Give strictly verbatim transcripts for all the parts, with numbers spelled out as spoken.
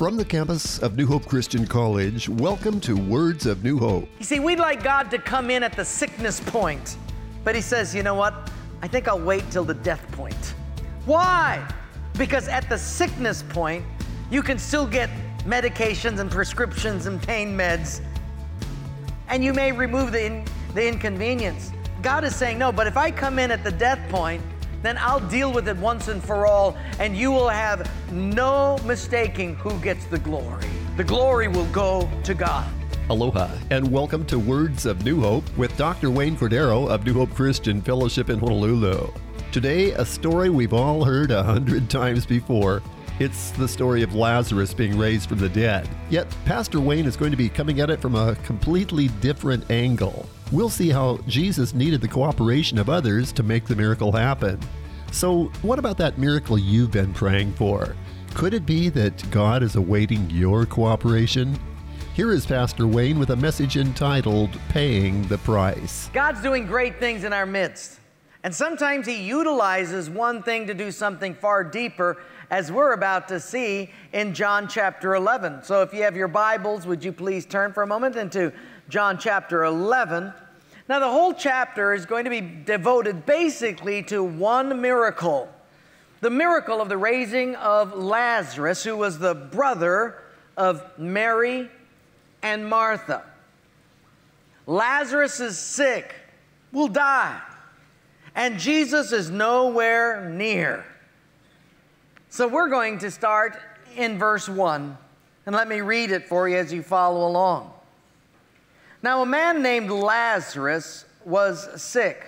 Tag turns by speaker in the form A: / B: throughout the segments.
A: From the campus of New Hope Christian College, welcome to Words of New Hope.
B: You see, we'd like God to come in at the sickness point, but he says, you know what? I think I'll wait till the death point. Why? Because at the sickness point, you can still get medications and prescriptions and pain meds, and you may remove the, in, the inconvenience. God is saying, no, but if I come in at the death point, then I'll deal with it once and for all, and you will have no mistaking who gets the glory. The glory will go to God.
A: Aloha, and welcome to Words of New Hope with Doctor Wayne Cordero of New Hope Christian Fellowship in Honolulu. Today, a story we've all heard a hundred times before. It's the story of Lazarus being raised from the dead. Yet, Pastor Wayne is going to be coming at it from a completely different angle. We'll see how Jesus needed the cooperation of others to make the miracle happen. So, what about that miracle you've been praying for? Could it be that God is awaiting your cooperation? Here is Pastor Wayne with a message entitled, Paying the Price.
B: God's doing great things in our midst. And sometimes He utilizes one thing to do something far deeper, as we're about to see in John chapter eleven. So if you have your Bibles, would you please turn for a moment into John chapter eleven. Now the whole chapter is going to be devoted basically to one miracle. The miracle of the raising of Lazarus, who was the brother of Mary and Martha. Lazarus is sick, will die, and Jesus is nowhere near. So we're going to start in verse one, and let me read it for you as you follow along. Now a man named Lazarus was sick.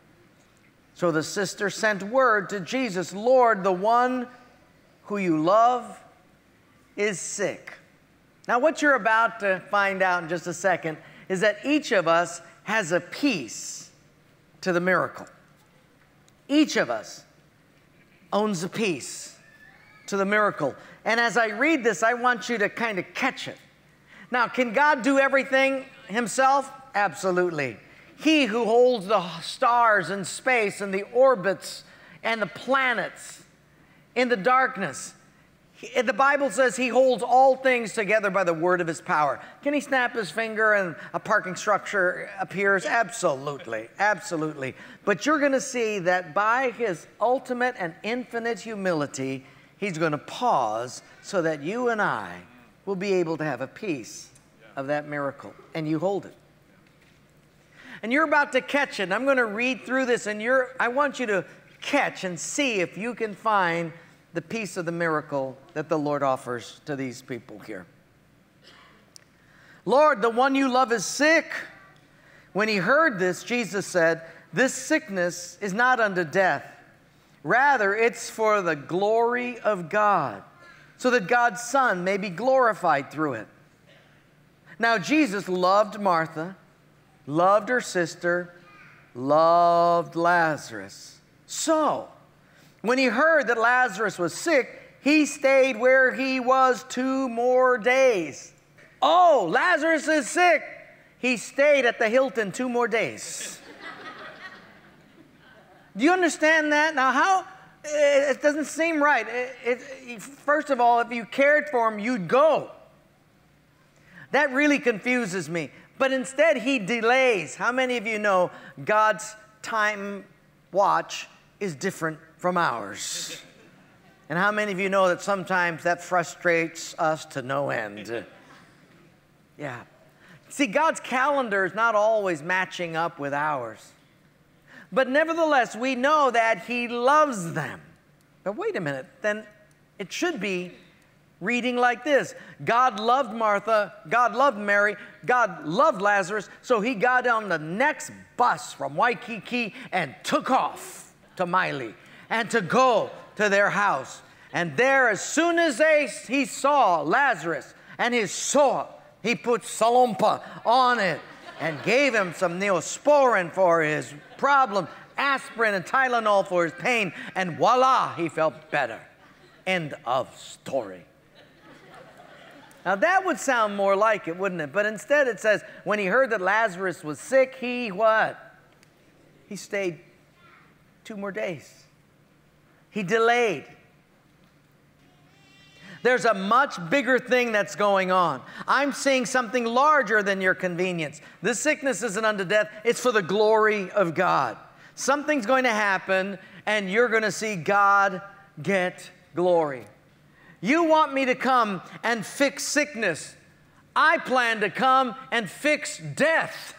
B: So the sister sent word to Jesus, Lord, the one who you love is sick. Now what you're about to find out in just a second is that each of us has a piece to the miracle. Each of us owns a piece to the miracle. And as I read this, I want you to kind of catch it. Now, can God do everything Himself? Absolutely. He who holds the stars in space and the orbits and the planets in the darkness. He, the Bible says He holds all things together by the word of His power. Can He snap His finger and a parking structure appears? Absolutely, absolutely. But you're going to see that by His ultimate and infinite humility, He's going to pause so that you and I will be able to have a piece of that miracle, and you hold it. And you're about to catch it, and I'm going to read through this, and you're, I want you to catch and see if you can find the piece of the miracle that the Lord offers to these people here. Lord, the one you love is sick. When He heard this, Jesus said, this sickness is not unto death. Rather, it's for the glory of God, so that God's Son may be glorified through it. Now, Jesus loved Martha, loved her sister, loved Lazarus. So, when He heard that Lazarus was sick, He stayed where he was two more days. Oh, Lazarus is sick. He stayed at the Hilton two more days. Do you understand that? Now, how? It doesn't seem right. It, it, first of all, if you cared for him, you'd go. That really confuses me. But instead, He delays. How many of you know God's time watch is different from ours? And how many of you know that sometimes that frustrates us to no end? Yeah. See, God's calendar is not always matching up with ours. But nevertheless, we know that He loves them. But wait a minute, then it should be reading like this. God loved Martha, God loved Mary, God loved Lazarus, so He got on the next bus from Waikiki and took off to Maile and to go to their house. And there, as soon as they, he saw Lazarus and his sore, he put salompa on it and gave him some neosporin for his problem, aspirin and Tylenol for his pain, and voila, he felt better. End of story. Now that would sound more like it, wouldn't it? But instead it says, when he heard that Lazarus was sick, he what? He stayed two more days. He delayed. There's a much bigger thing that's going on. I'm seeing something larger than your convenience. This sickness isn't unto death. It's for the glory of God. Something's going to happen, and you're going to see God get glory. You want me to come and fix sickness. I plan to come and fix death.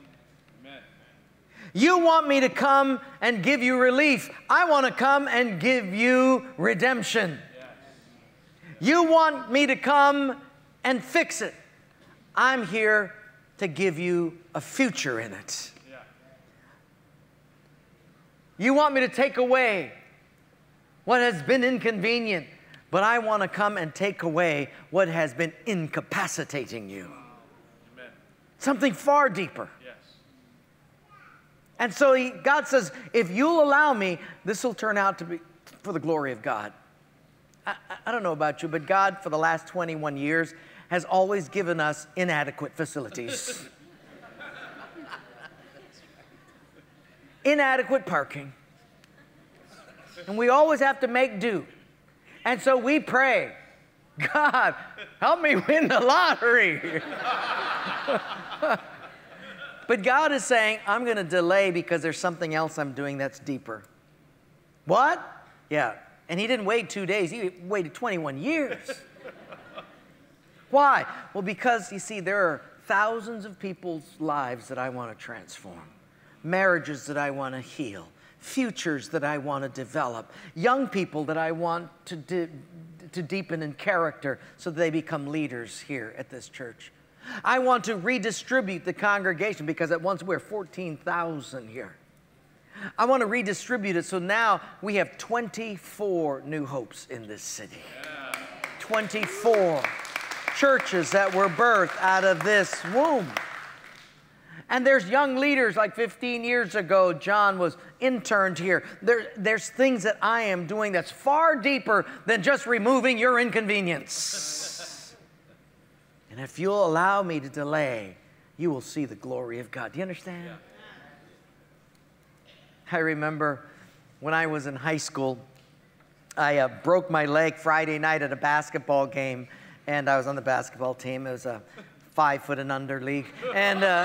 B: You want me to come and give you relief. I want to come and give you redemption. You want me to come and fix it. I'm here to give you a future in it. You want me to take away what has been inconvenient, but I want to come and take away what has been incapacitating you. Amen. Something far deeper. Yes. And so he, God says, if you'll allow me, this will turn out to be for the glory of God. I, I don't know about you, but God, for the last twenty-one years, has always given us inadequate facilities. Inadequate parking. And we always have to make do. And so we pray, God, help me win the lottery. But God is saying, I'm going to delay because there's something else I'm doing that's deeper. What? Yeah. And he didn't wait two days. He waited twenty-one years. Why? Well, because, you see, there are thousands of people's lives that I want to transform. Marriages that I want to heal. Futures that I want to develop. Young people that I want to, de- to deepen in character so that they become leaders here at this church. I want to redistribute the congregation because at once we're fourteen thousand here. I want to redistribute it so now we have twenty-four New Hopes in this city. Yeah. twenty-four churches that were birthed out of this womb. And there's young leaders like fifteen years ago, John was interned here. There, there's things that I am doing that's far deeper than just removing your inconvenience. And if you'll allow me to delay, you will see the glory of God. Do you understand? Yeah. I remember when I was in high school, I uh, broke my leg Friday night at a basketball game, and I was on the basketball team. It was a five foot and under league, and uh,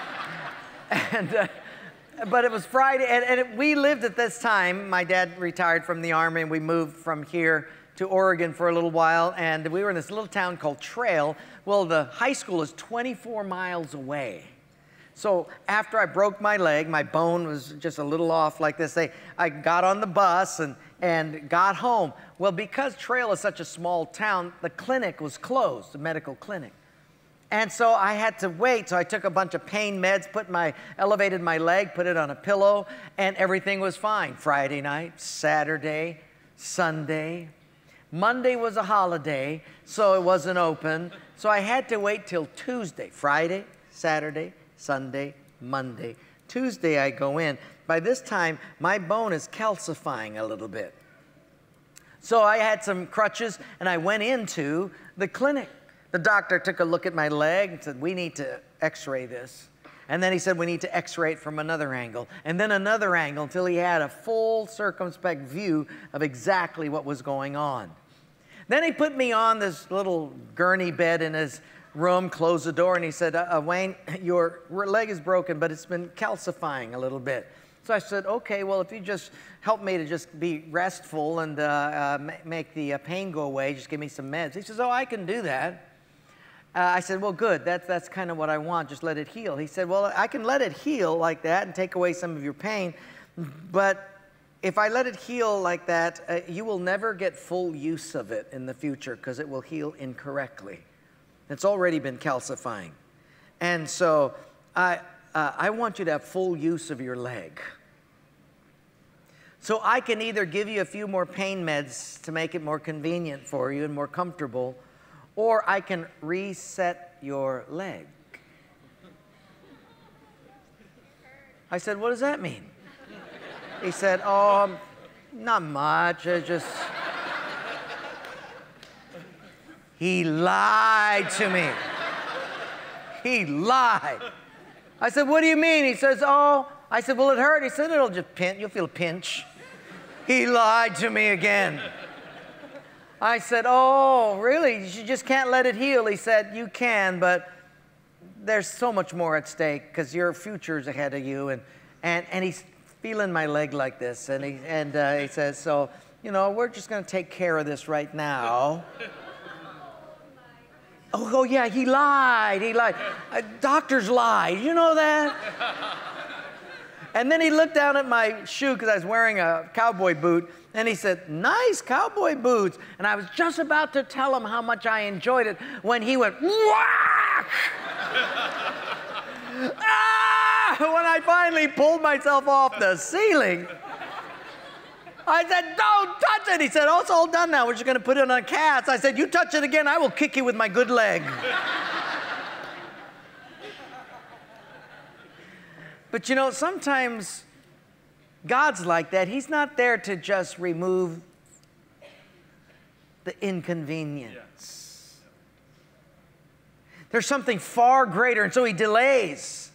B: and uh, but it was Friday, and, and it, we lived at this time. My dad retired from the Army, and we moved from here to Oregon for a little while, and we were in this little town called Trail. Well, the high school is twenty-four miles away. So after I broke my leg, my bone was just a little off like this. They, I got on the bus and, and got home. Well, because Trail is such a small town, the clinic was closed, the medical clinic. And so I had to wait. So I took a bunch of pain meds, put my, elevated my leg, put it on a pillow, and everything was fine. Friday night, Saturday, Sunday. Monday was a holiday, so it wasn't open. So I had to wait till Tuesday, Friday, Saturday, Sunday, Monday. Tuesday I go in. By this time, my bone is calcifying a little bit. So I had some crutches, and I went into the clinic. The doctor took a look at my leg and said, we need to x-ray this. And then he said, we need to x-ray it from another angle, and then another angle until he had a full circumspect view of exactly what was going on. Then he put me on this little gurney bed in his room, closed the door, and he said, uh, Wayne, your leg is broken, but it's been calcifying a little bit. So I said, okay, well, if you just help me to just be restful and uh, uh, make the uh, pain go away, just give me some meds. He says, oh, I can do that. Uh, I said, well, good. That's, that's kind of what I want. Just let it heal. He said, well, I can let it heal like that and take away some of your pain, but if I let it heal like that, uh, you will never get full use of it in the future because it will heal incorrectly. It's already been calcifying. And so I, uh, I want you to have full use of your leg. So I can either give you a few more pain meds to make it more convenient for you and more comfortable, or I can reset your leg. I said, what does that mean? He said, oh, not much. It's just... He lied to me. He lied. I said, what do you mean? He says, oh. I said, will it hurt? He said, it'll just pinch. You'll feel a pinch. He lied to me again. I said, oh, really? You just can't let it heal. He said, you can, but there's so much more at stake because your future's ahead of you. And, and, and he's feeling my leg like this. And he, and, uh, he says, so, you know, we're just going to take care of this right now. Oh, oh, yeah, he lied. He lied. Uh, doctors lie. You know that? And then he looked down at my shoe because I was wearing a cowboy boot. And he said, nice cowboy boots. And I was just about to tell him how much I enjoyed it when he went, whack! Ah! When I finally pulled myself off the ceiling, I said, don't touch it. He said, oh, it's all done now. We're just going to put it on cast. I said, you touch it again, I will kick you with my good leg. But you know, sometimes God's like that. He's not there to just remove the inconvenience. There's something far greater, and so he delays.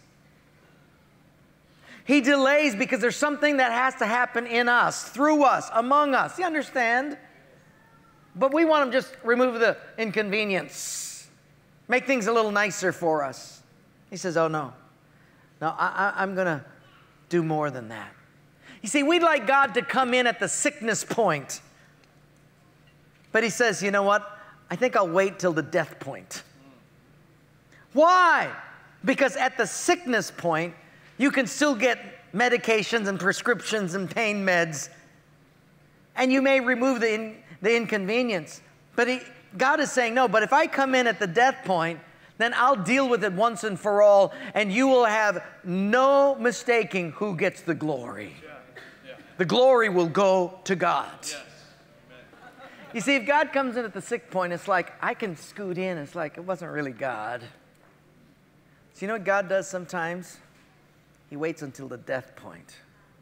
B: He delays because there's something that has to happen in us, through us, among us. You understand? But we want him to just remove the inconvenience, make things a little nicer for us. He says, oh, no. No, I, I, I'm going to do more than that. You see, we'd like God to come in at the sickness point. But he says, you know what? I think I'll wait till the death point. Why? Because at the sickness point, you can still get medications and prescriptions and pain meds, and you may remove the, in, the inconvenience. But he, God is saying, no, but if I come in at the death point, then I'll deal with it once and for all, and you will have no mistaking who gets the glory. Yeah. Yeah. The glory will go to God. Yes. You see, if God comes in at the sick point, it's like, I can scoot in. It's like, it wasn't really God. So you know what God does sometimes? He waits until the death point.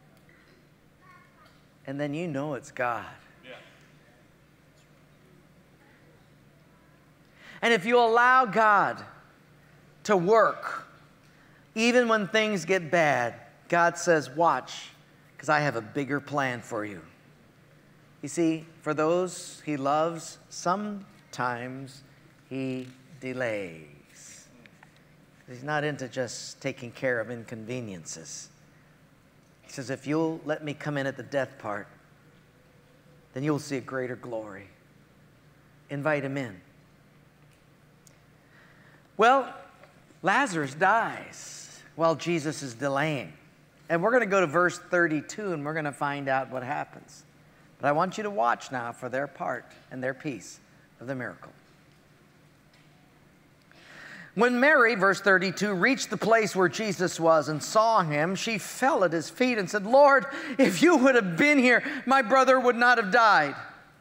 B: And then you know it's God. Yeah. And if you allow God to work, even when things get bad, God says, watch, because I have a bigger plan for you. You see, for those he loves, sometimes he delays. He's not into just taking care of inconveniences. He says, if you'll let me come in at the death part, then you'll see a greater glory. Invite him in. Well, Lazarus dies while Jesus is delaying. And we're going to go to verse thirty-two, and we're going to find out what happens. But I want you to watch now for their part and their piece of the miracle. When Mary, verse thirty-two, reached the place where Jesus was and saw him, she fell at his feet and said, Lord, if you would have been here, my brother would not have died.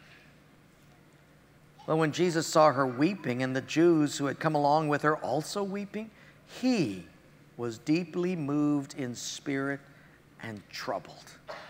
B: Well, when Jesus saw her weeping and the Jews who had come along with her also weeping, he was deeply moved in spirit and troubled.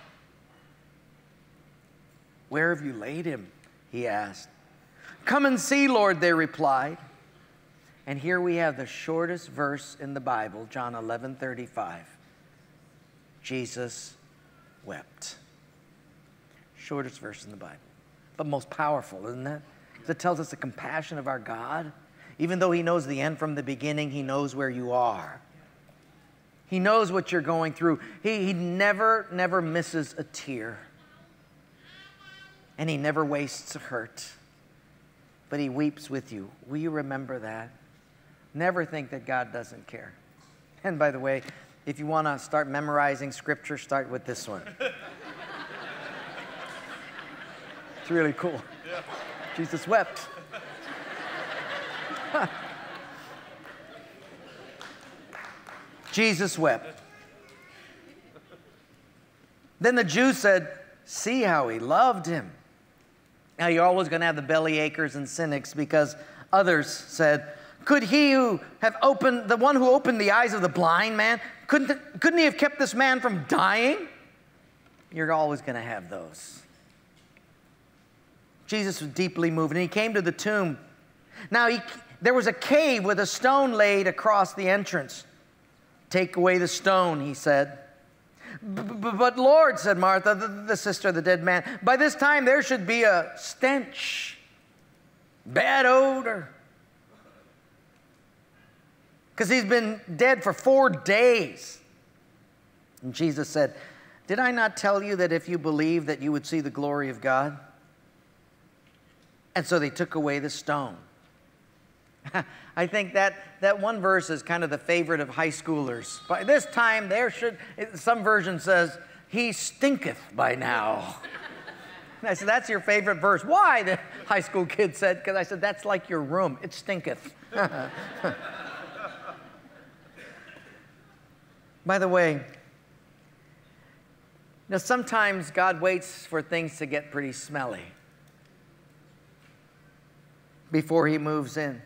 B: Where have you laid him? He asked. Come and see, Lord, they replied. And here we have the shortest verse in the Bible, John eleven thirty-five. Jesus wept. Shortest verse in the Bible, but most powerful, isn't it? Because it tells us the compassion of our God. Even though he knows the end from the beginning, he knows where you are. He knows what you're going through. He, he never, never misses a tear. And he never wastes a hurt. But he weeps with you. Will you remember that? Never think that God doesn't care. And by the way, if you want to start memorizing scripture, start with this one. It's really cool. Yeah. Jesus wept. Jesus wept. Then the Jews said, see how he loved him. Now you're always going to have the belly achers and cynics, because others said, could he who have opened, the one who opened the eyes of the blind man, couldn't, couldn't he have kept this man from dying? You're always going to have those. Jesus was deeply moved, and he came to the tomb. Now, he, there was a cave with a stone laid across the entrance. Take away the stone, he said. But Lord, said Martha, the, the sister of the dead man, by this time there should be a stench bad odor. Because he's been dead for four days. And Jesus said, did I not tell you that if you believe that you would see the glory of God? And so they took away the stone. I think that, that one verse is kind of the favorite of high schoolers. By this time, there should, some version says, he stinketh by now. And I said, that's your favorite verse. Why? The high school kid said, because I said, that's like your room. It stinketh. By the way, you know, sometimes God waits for things to get pretty smelly before he moves in.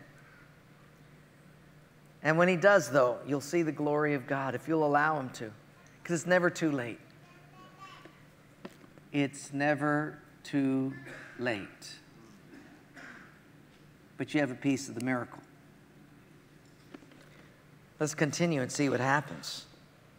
B: And when he does, though, you'll see the glory of God if you'll allow him to, because it's never too late. It's never too late. But you have a piece of the miracle. Let's continue and see what happens.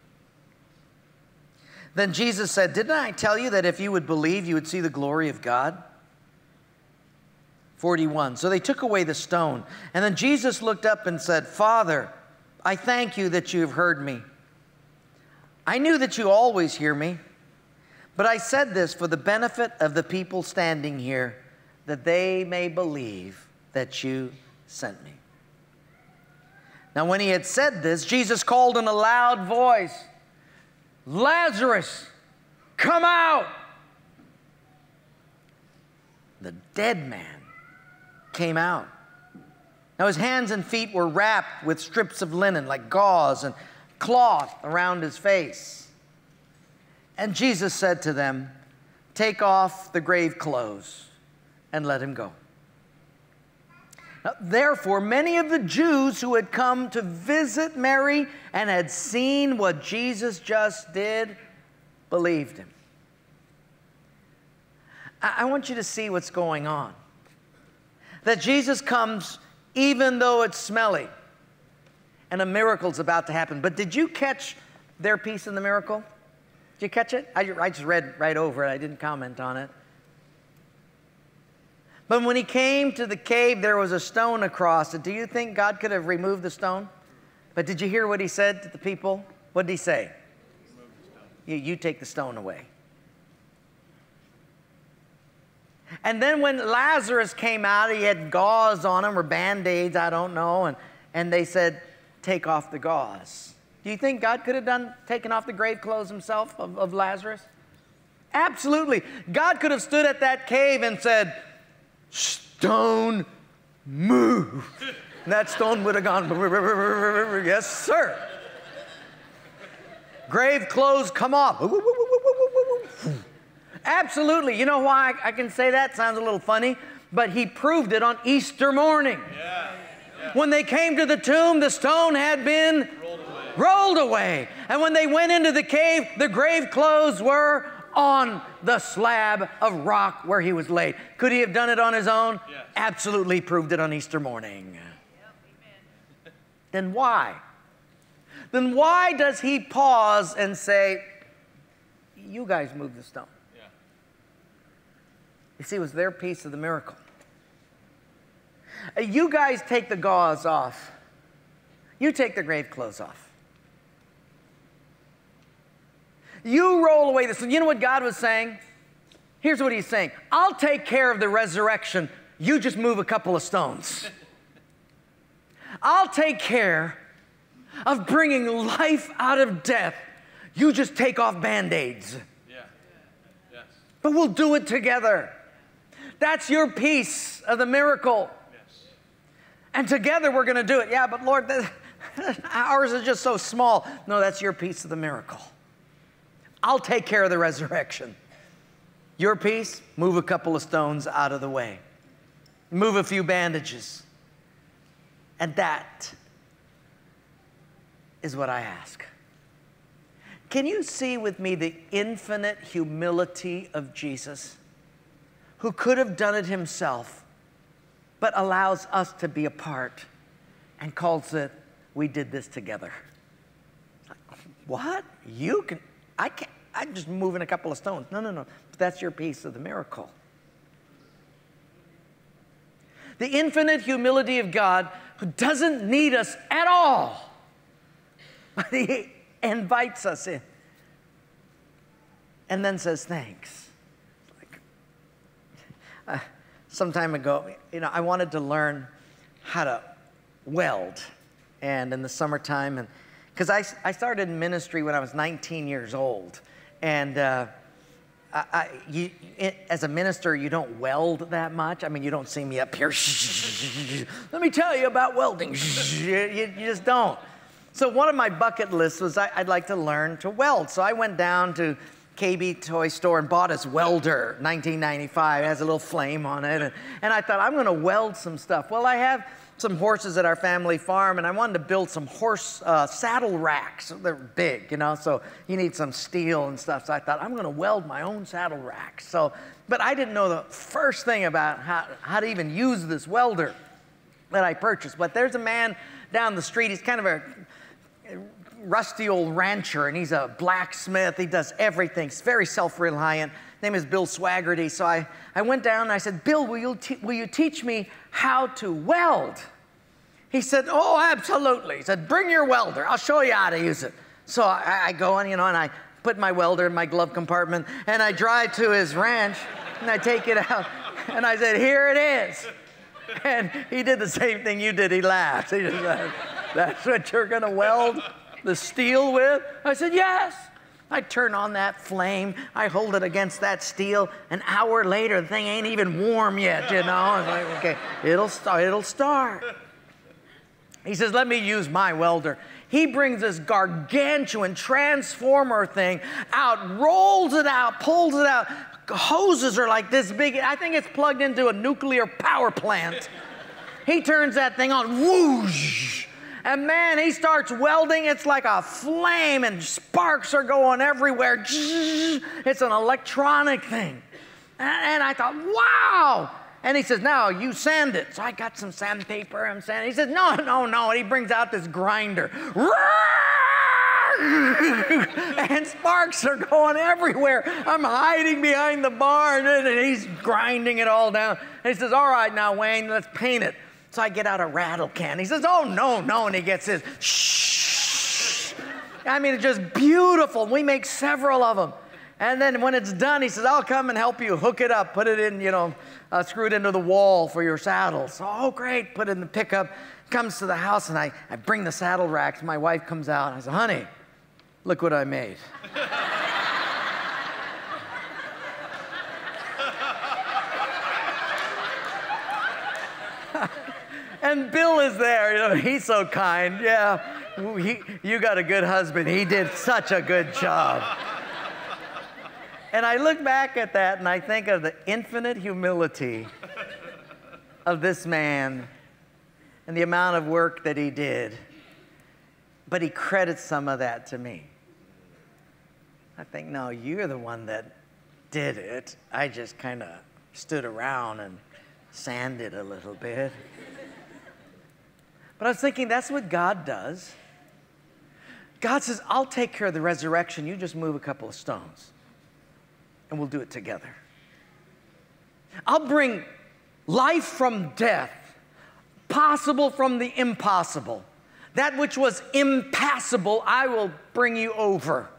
B: Then Jesus said, didn't I tell you that if you would believe, you would see the glory of God? forty-one. So they took away the stone. And then Jesus looked up and said, Father, I thank you that you have heard me. I knew that you always hear me, but I said this for the benefit of the people standing here, that they may believe that you sent me. Now when he had said this, Jesus called in a loud voice, Lazarus, come out! The dead man came out. Now his hands and feet were wrapped with strips of linen, like gauze, and cloth around his face. And Jesus said to them, take off the grave clothes and let him go. Now, therefore, many of the Jews who had come to visit Mary and had seen what Jesus just did believed him. I, I want you to see what's going on. That Jesus comes even though it's smelly and a miracle's about to happen. But did you catch their piece in the miracle? Did you catch it? I, I just read right over it. I didn't comment on it. But when he came to the cave, there was a stone across it. Do you think God could have removed the stone? But did you hear what he said to the people? What did he say? You, you take the stone away. And then when Lazarus came out, he had gauze on him or Band-Aids, I don't know. And, and they said, take off the gauze. Do you think God could have done taken off the grave clothes himself of, of Lazarus? Absolutely. God could have stood at that cave and said, stone, move. And that stone would have gone, yes, sir. Grave clothes come off. Absolutely. You know why I can say that? Sounds a little funny, but he proved it on Easter morning. Yeah. Yeah. When they came to the tomb, the stone had been rolled away. rolled away. And when they went into the cave, the grave clothes were on the slab of rock where he was laid. Could he have done it on his own? Yes. Absolutely proved it on Easter morning. Yep, then why? Then why does he pause and say, you guys move the stone? Yeah. You see, it was their piece of the miracle. You guys take the gauze off. You take the grave clothes off. You roll away this. You know what God was saying? Here's what he's saying. I'll take care of the resurrection. You just move a couple of stones. I'll take care of bringing life out of death. You just take off Band-Aids. Yeah. Yes. But we'll do it together. That's your piece of the miracle. Yes. And together we're going to do it. Yeah, but Lord, ours is just so small. No, that's your piece of the miracle. I'll take care of the resurrection. Your piece, move a couple of stones out of the way. Move a few bandages. And that is what I ask. Can you see with me the infinite humility of Jesus, who could have done it himself, but allows us to be a part and calls it, we did this together. What? You can... I can't, I'm just moving a couple of stones. No, no, no. But that's your piece of the miracle. The infinite humility of God who doesn't need us at all, but he invites us in and then says thanks. Like, uh, some time ago, you know, I wanted to learn how to weld, and in the summertime, and because I, I started in ministry when I was nineteen years old, and uh, I, I, you, it, as a minister, you don't weld that much. I mean, you don't see me up here. Let me tell you about welding. you, you, you just don't. So one of my bucket lists was I, I'd like to learn to weld. So I went down to K B Toy Store and bought his welder, nineteen ninety-five. It has a little flame on it. And, and I thought, I'm going to weld some stuff. Well, I have some horses at our family farm, and I wanted to build some horse uh, saddle racks. They're big, you know, so you need some steel and stuff. So I thought, I'm going to weld my own saddle racks. So, but I didn't know the first thing about how, how to even use this welder that I purchased. But there's a man down the street. He's kind of a rusty old rancher, and he's a blacksmith. He does everything. He's very self-reliant. His name is Bill Swaggerty. So I, I went down and I said, Bill, will you, te- will you teach me how to weld? He said, oh, absolutely. He said, bring your welder. I'll show you how to use it. So I, I go and, you know, and I put my welder in my glove compartment, and I drive to his ranch, and I take it out, and I said, here it is. And he did the same thing you did. He laughed. He just said, that's what you're going to weld the steel with? I said, yes. I turn on that flame. I hold it against that steel. An hour later, the thing ain't even warm yet, you know. I was like, okay, it'll start. It'll start. He says, let me use my welder. He brings this gargantuan transformer thing out, rolls it out, pulls it out. Hoses are like this big. I think it's plugged into a nuclear power plant. He turns that thing on, whoosh. And man, he starts welding. It's like a flame, and sparks are going everywhere. It's an electronic thing. And I thought, wow. And he says, now you sand it. So I got some sandpaper. I'm sanding. He says, no, no, no. And he brings out this grinder. And sparks are going everywhere. I'm hiding behind the barn, and he's grinding it all down. And he says, all right, now, Wayne, let's paint it. So I get out a rattle can. He says, oh, no, no. And he gets his shh. I mean, it's just beautiful. We make several of them. And then when it's done, he says, I'll come and help you hook it up, put it in, you know, uh, screw it into the wall for your saddle. So, oh, great. Put it in the pickup. Comes to the house, and I, I bring the saddle racks. My wife comes out, and I said, honey, look what I made. And Bill is there, you know, he's so kind. Yeah, he, you got a good husband. He did such a good job. And I look back at that and I think of the infinite humility of this man and the amount of work that he did. But he credits some of that to me. I think, no, you're the one that did it. I just kind of stood around and sanded a little bit. But I was thinking, that's what God does. God says, I'll take care of the resurrection. You just move a couple of stones, and we'll do it together. I'll bring life from death, possible from the impossible. That which was impassable, I will bring you over.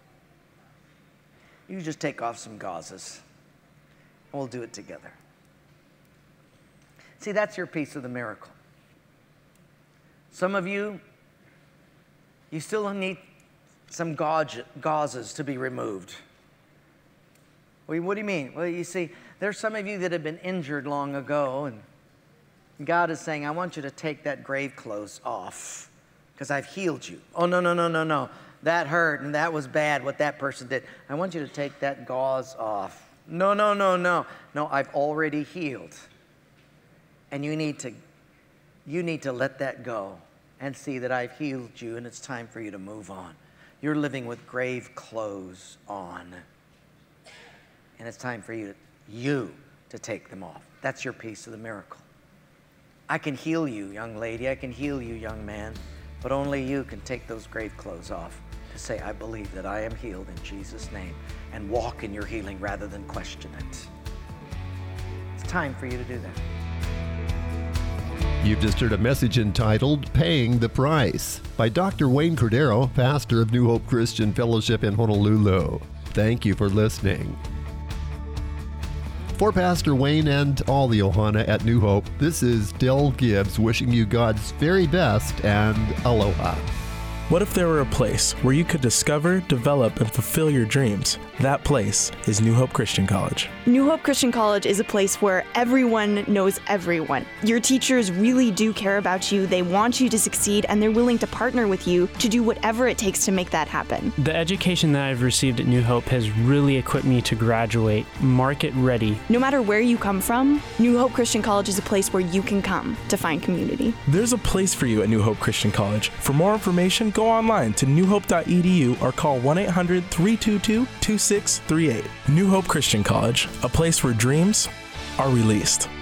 B: You just take off some gauzes, and we'll do it together. See, that's your piece of the miracle. Some of you, you still need some gauze, gauzes to be removed. Well, what do you mean? Well, you see, there's some of you that have been injured long ago, and God is saying, I want you to take that grave clothes off because I've healed you. Oh, no, no, no, no, no. That hurt, and that was bad, what that person did. I want you to take that gauze off. No, no, no, no. No, I've already healed. And you need to, you need to let that go and see that I've healed you, and it's time for you to move on. You're living with grave clothes on, and it's time for you to, you to take them off. That's your piece of the miracle. I can heal you, young lady. I can heal you, young man, but only you can take those grave clothes off to say, I believe that I am healed in Jesus' name, and walk in your healing rather than question it. It's time for you to do that.
A: You've just heard a message entitled Paying the Price by Doctor Wayne Cordero, pastor of New Hope Christian Fellowship in Honolulu. Thank you for listening. For Pastor Wayne and all the Ohana at New Hope, this is Del Gibbs wishing you God's very best and aloha.
C: What if there were a place where you could discover, develop, and fulfill your dreams? That place is New Hope Christian College.
D: New Hope Christian College is a place where everyone knows everyone. Your teachers really do care about you, they want you to succeed, and they're willing to partner with you to do whatever it takes to make that happen.
E: The education that I've received at New Hope has really equipped me to graduate market ready.
D: No matter where you come from, New Hope Christian College is a place where you can come to find community.
C: There's a place for you at New Hope Christian College. For more information, go online to new hope dot e d u or call one eight hundred, three two two, two six three eight. New Hope Christian College, a place where dreams are released.